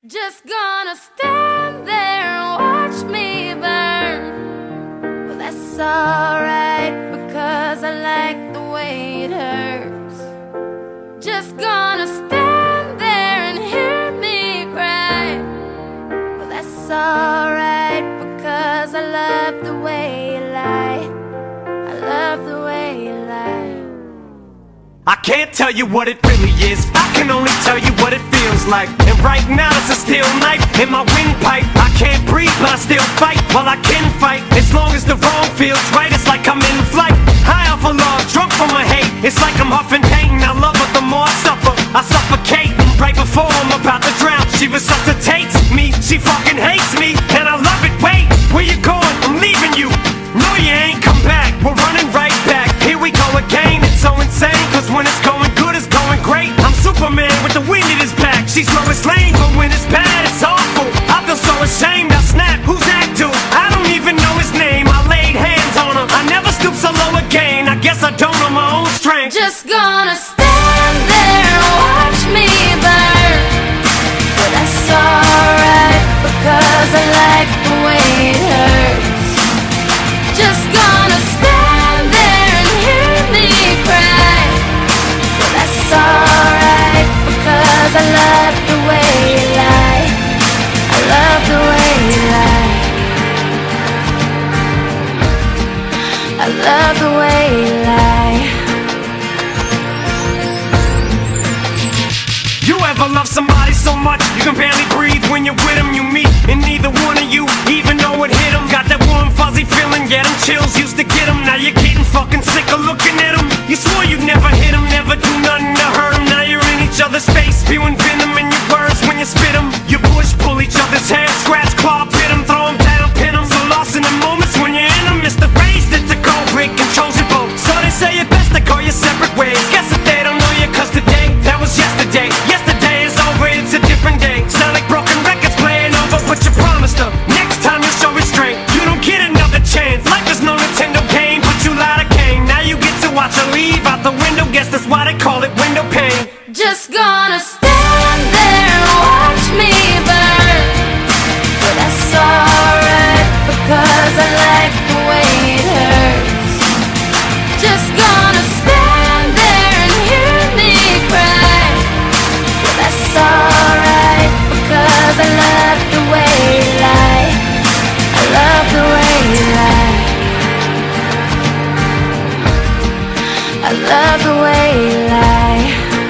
Just gonna stand there and watch me burn. Well, that's alright, because I like the way it hurts. Just gonna stand there and hear me cry. Well, that's alright, because I love the way you lie. I love the way you lie. I can't tell you what it really is, I can only tell you what it feels like. And right now it's a steel knife in my windpipe. I can't breathe but I still fight, while I can fight. As long as the wrong feels right, it's like I'm in flight. High off of love, drunk from my hate. It's like I'm huffing pain, I love her the more I suffer. I suffocate, right before I'm about to drown. She resuscitates me, she fucking hates me, and I love it. Wait, where you going? I'm leaving you. No, you ain't come back, we're running right back. Here we go again, it's so insane, cause when it's going good, it's going great. I'm Superman with the wind in his back. She's Lois Lane, but when it's bad, it's awful. I feel so ashamed, I snap, who's that dude? I don't even know his name, I laid hands on him. I never stoop so low again, I guess I don't know my own strength. Just gonna stand there and watch me burn. But that's alright, because I like the way it hurts. Just gonna stand there and hear me cry. But that's alright, because I love the way you lie. I love the way you lie. I love the way you lie. You ever love somebody so much you can barely breathe when you're with them? You meet and neither one of you even know it hit them. Got that warm fuzzy feeling, yeah, them chills used to get them. Now you're getting fucking sick of looking at them. You swore you'd never hit them, never do nothing to hurt them. Now you're in each other's face, spewing venom in your words when you spit them. You push, pull each other's hair, scratch, claw, pit them, throw them down, pin them. So lost in the moments when you're in them. It's the race that's a cold break, controls your boat. So they say it best to go your separate ways. Guess that they don't know you, cause today, that was yesterday. Yesterday is over, it's a different day. Sound like broken records playing over, but you promised her next time you'll show restraint. You don't get another chance, life is no Nintendo game, but you lied again. Now you get to watch her leave out the window, guess that's why they call it window pane. Just gonna stand there and watch me burn. But that's alright, because I like the way it hurts. Just gonna stand there and hear me cry. But that's alright, because I love the way you lie. I love the way you lie. I love the way you lie.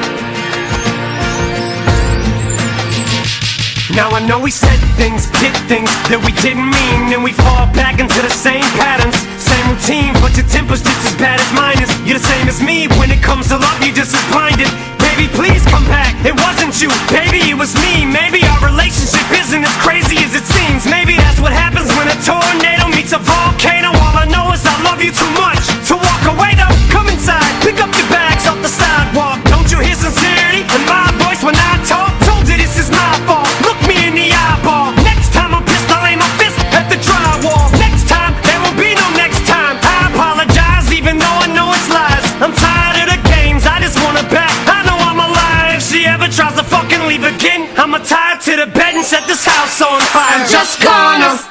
Now I know we said things, did things that we didn't mean, and we fall back into the same patterns, same routine, but your temper's just as bad as mine is. You're the same as me, when it comes to love, you're just as blinded. Baby, please come back, it wasn't you, baby, it was me. Maybe our relationship isn't as crazy as it seems. Maybe that's what happens when a tornado meets a volcano. All I know is I love you too much to walk away though. Come inside, pick up your bags off the sidewalk. Don't you hear sincerity in my voice when I talk? Told you this is my fault, look me in the eyeball. Next time I'm pissed, I'll aim my fist at the drywall. Next time, there will be no next time. I apologize even though I know it's lies. I'm tired of the games, I just want her back. I know I'm alive, if she ever tries to fucking leave again, I'ma tie her to the bed and set this house on fire. I'm just gonna